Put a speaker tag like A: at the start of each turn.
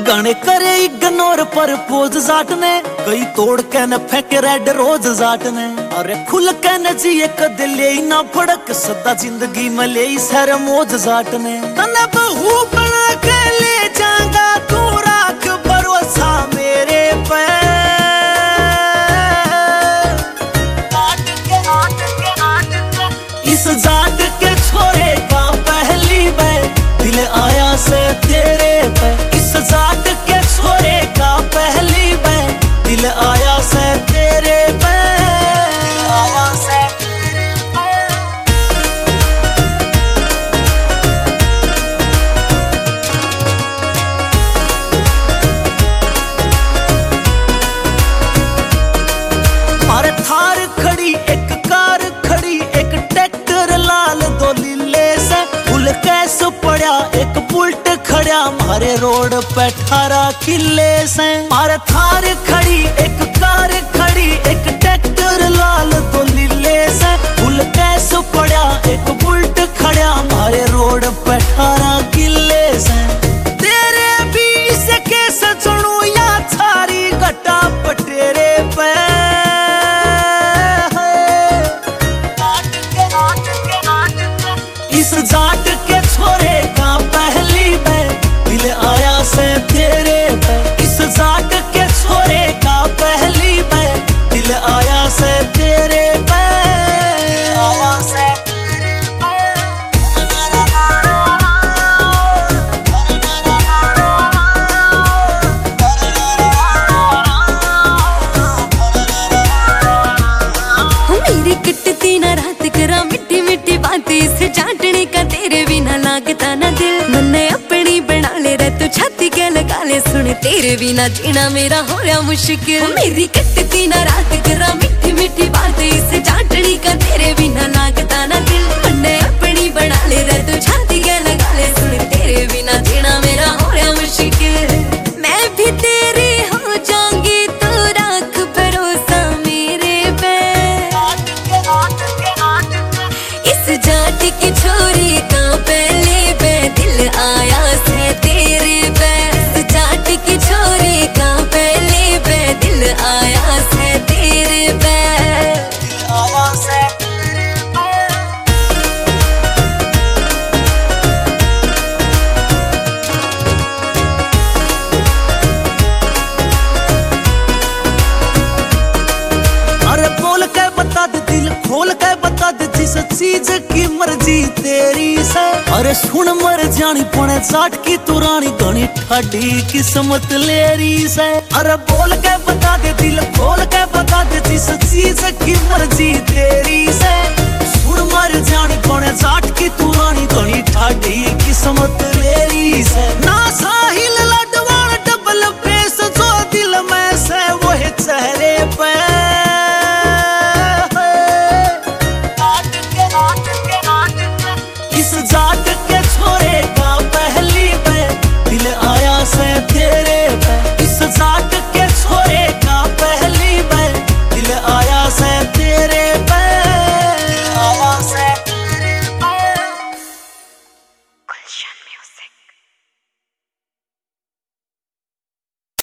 A: गाने करे इग्नोर पर पोज जाट ने कई तोड़ के न फेंके रेड रोज जाट ने। अरे खुल के न जिए कद ले ना फड़क सदा जिंदगी में ले सर मोज जाट ने। तने बहू बना के ले जाऊंगा तू राख भरोसा मेरे पे। इस जाट के छोरे का पहली बार दिल आया से तेरे पे। इस जाट के छोरे का पहली बार दिल आया से तेरे पे। आया से मारे थार खड़ी एक कार खड़ी एक ट्रैक्टर लाल दो लीले से। फुल कैस पड़ा एक बुलट खड़ा मारे रोड पे 18 किले से। मारे थार खड़ी एक कार खड़ी एक ट्रैक्टर लाल दो लीले से। फुल कैस पड़ा एक बुलट खड़ा मारे रोड पे 18 किले से। तेरे बीच कैसे चुनू या छारी गट्टा पटेरे पे। इस जाट के छोरे का पहली बार दिल आया से तेरे पे। इस जाट के छोरे का पहली बार दिल आया से तेरे पे। आया से
B: मेरी कटती ना रात करा मिट्टी मिट्टी बातें इस जाटने का तेरे बिना लागता ना दिल। मन्ने अपनी बना ले रे तू छाती के लगा ले सुन तेरे बिना जीना मेरा हो रहा मुश्किल। मेरी कटती ना रात करा मिट्टी मिट्टी बातें इस जाटने का तेरे बिना लागता ना दिल। मन्ने अपनी बना ले रे तू छाती के लगा ले सुन तेरे बिना जीना मेरा हो रहा मुश्किल। मैं भी तेरी हो जाऊंगी तू रख भरोसा मेरे पे। इस जाट की छोरी का पहले पे दिल आया से तेरे पे। इस जाट की छोरी का पहले पे दिल आया से तेरे पे।
A: आया से अरे बोल के बता दे दिल खोल के बता दे जिस चीज की मर्जी तेरी से। अरे सुन मर जानी पने जाट की तू रानी घनी ठाडी किस्मत लेरी से। अरे बोल के बता दे दिल खोल के बता दे जिस चीज की मर्जी तेरी से। सुन मर जानी पने जाट की तू रानी घनी ठाडी किस्मत लेरी से।